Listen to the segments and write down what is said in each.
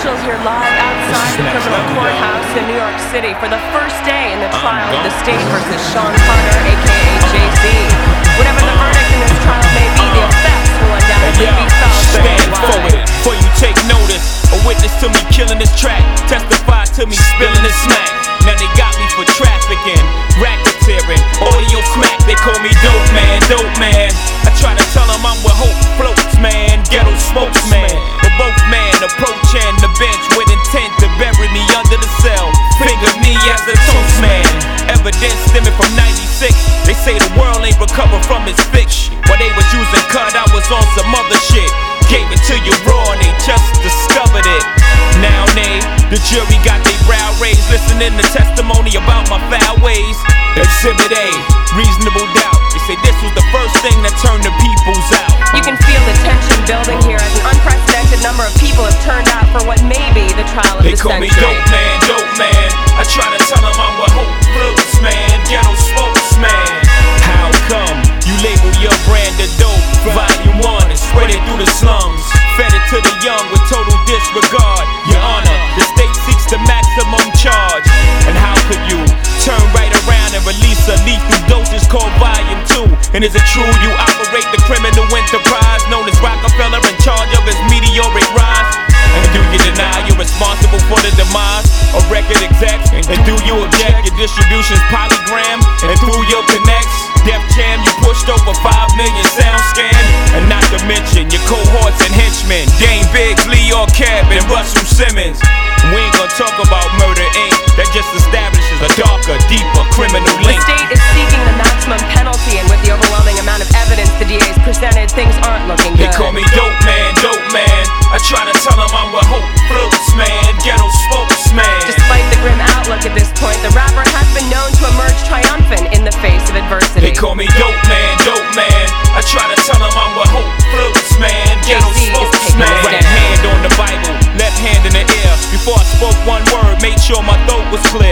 officials here live outside the criminal courthouse in New York City for the first day in the trial of the state versus Sean Carter, a.k.a. Jay-Z. Whatever the verdict in this trial may be, the effects will undoubtedly be felt stand forward before you take notice. A witness to me killing this track, testify to me spilling this smack. Now they got me for trafficking, racketeering, audio smack. They call me dope man, dope man. I try to tell them I'm where hope floats, man. Ghetto spokesman, but both man approaching the bench with intent to bury me under the cell. Finger me as a toast man. Evidence stemming from 96. They say the world ain't recovered from its fix. While they was using cut, I was on some other shit. Gave it to you raw and they just discovered it. Now the jury got their brow raised, listening to testimony about my foul ways. Exhibit A, reasonable doubt. They say this was the first thing that turned the peoples out. You can feel the tension building here as an unprecedented number of people have turned out for what may be the trial of the century. They call me dope man, dope man. I try to tell them I'm what hope floats, man. Ghetto spokesman. How come you label your brand of dope? Volume 1 and spread it through the slums. Fed it to the young with total disregard. Your Honor, the state seeks the maximum charge. And how could you turn right around and release a lethal dosage called Volume 2? And is it true you operate the criminal enterprise known as Rockefeller in charge of his meteoric rise? And do you deny you're responsible for the demise of record execs? And do you object your distribution's polygram? And through your connects, Def Jam, you pushed over 5 million sound scan. And not to mention your cohorts and henchmen, Dame Biggs, Leo Cab, and Russell Simmons. We ain't gonna talk about Murder Inc. That just establishes a darker, deeper criminal link. The state is seeking the maximum penalty, and with the overwhelming amount of evidence the DA's presented, things aren't looking good. They call me dope man, dope man. I try to tell them I'm what hope floats, man. Ghetto spokesman. Despite the grim outlook at this point, the rapper has been known to emerge triumphant in the face of adversity. They call me dope man, dope man. I try to tell them I'm what hope floats, man. Ghetto spokesman. Right hand on the Bible, left hand in the air. Before I spoke one word, made sure my throat was clear.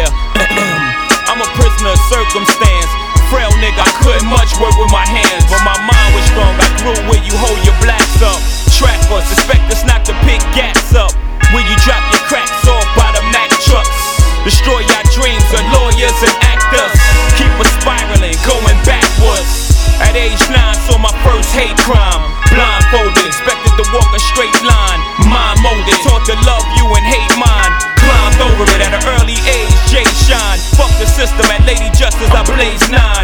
I'm a prisoner of circumstance. Frail nigga, I couldn't much work with my hands, but my mind was strong. I grew where you hold your blacks up. Track us, expect us not to pick gas up. Where you drop your cracks off by the Mack trucks. Destroy your dreams of lawyers and actors. Keep us spiraling, going backwards. At age 9, saw my first hate crime. Blindfolded, expected to walk a straight line. Mind molded, taught to love you and hate mine. Climbed over it at an early age, Jay Shine. Fuck the system, at Lady Justice I blaze 9.